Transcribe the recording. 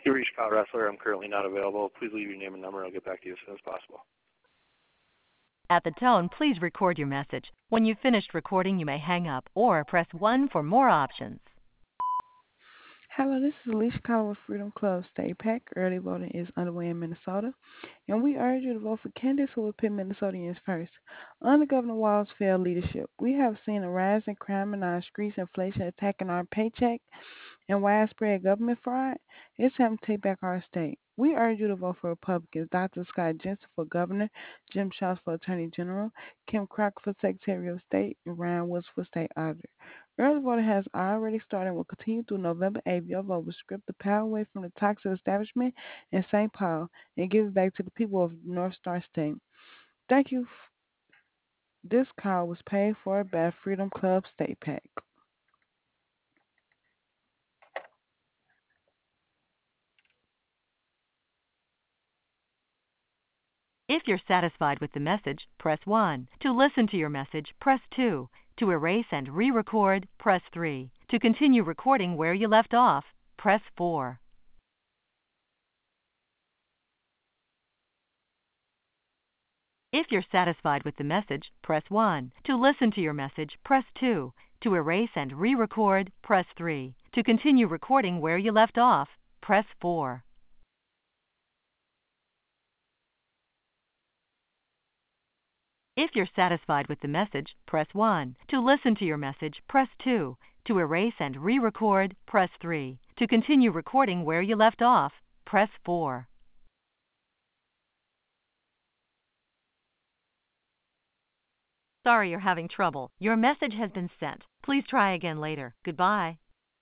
You reached Kyle Wrestler. I'm currently not available. Please leave your name and number. I'll get back to you as soon as possible. At the tone, please record your message. When you've finished recording, you may hang up or press 1 for more options. Hello, this is Alicia Collar with Freedom Club State PAC. Early voting is underway in Minnesota, and we urge you to vote for candidates who will put Minnesotans first. Under Governor Walz's failed leadership, we have seen a rise in crime in our streets, inflation attacking our paycheck, and widespread government fraud. It's time to take back our state. We urge you to vote for Republicans: Dr. Scott Jensen for governor, Jim Schatz for attorney general, Kim Crocker for secretary of state, and Ryan Woods for state auditor. Early voting has already started and will continue through November 8th. Your vote will strip the power away from the toxic establishment in St. Paul and give it back to the people of North Star State. Thank you. This call was paid for by Freedom Club State PAC. If you're satisfied with the message, press 1. To listen to your message, press 2. To erase and re-record, press 3. To continue recording where you left off, press 4. If you're satisfied with the message, press 1. To listen to your message, press 2. To erase and re-record, press 3. To continue recording where you left off, press 4. If you're satisfied with the message, press 1. To listen to your message, press 2. To erase and re-record, press 3. To continue recording where you left off, press 4. Sorry you're having trouble. Your message has been sent. Please try again later. Goodbye.